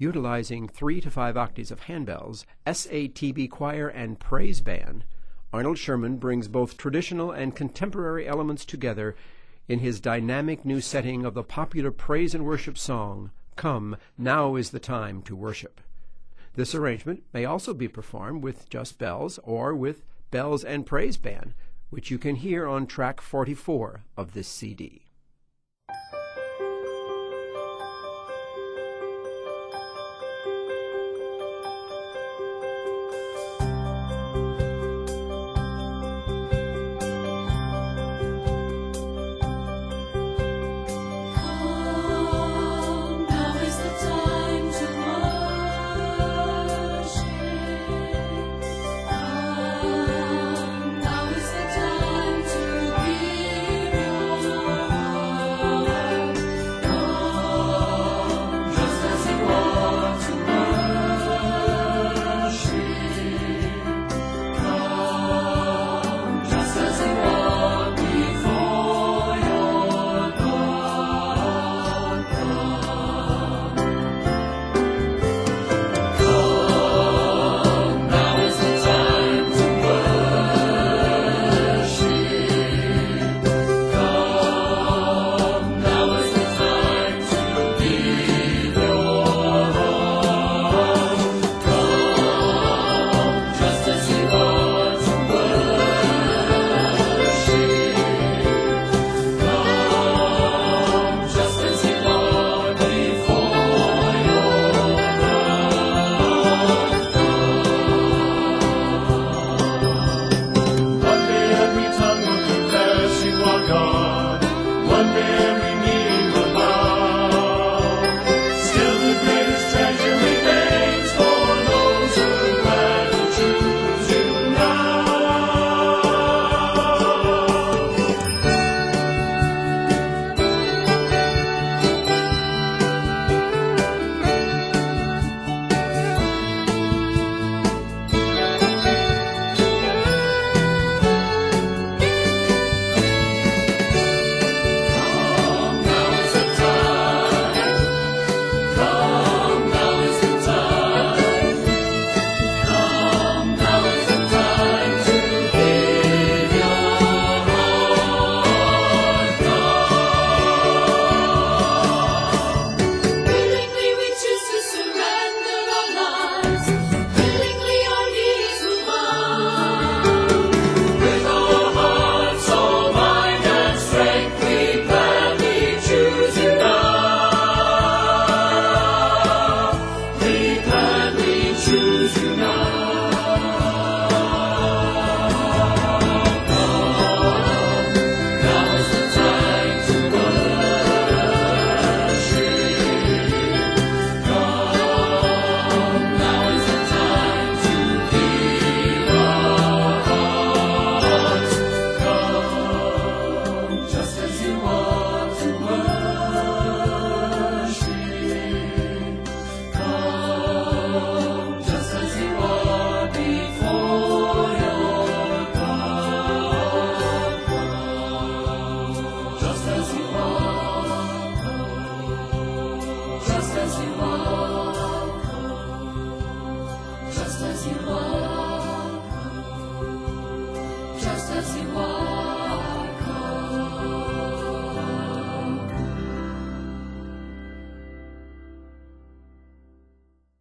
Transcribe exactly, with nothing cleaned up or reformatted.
Utilizing three to five octaves of handbells, S A T B choir, and praise band, Arnold Sherman brings both traditional and contemporary elements together in his dynamic new setting of the popular praise and worship song, "Come, Now is the Time to Worship." This arrangement may also be performed with just bells or with bells and praise band, which you can hear on track forty-four of this C D.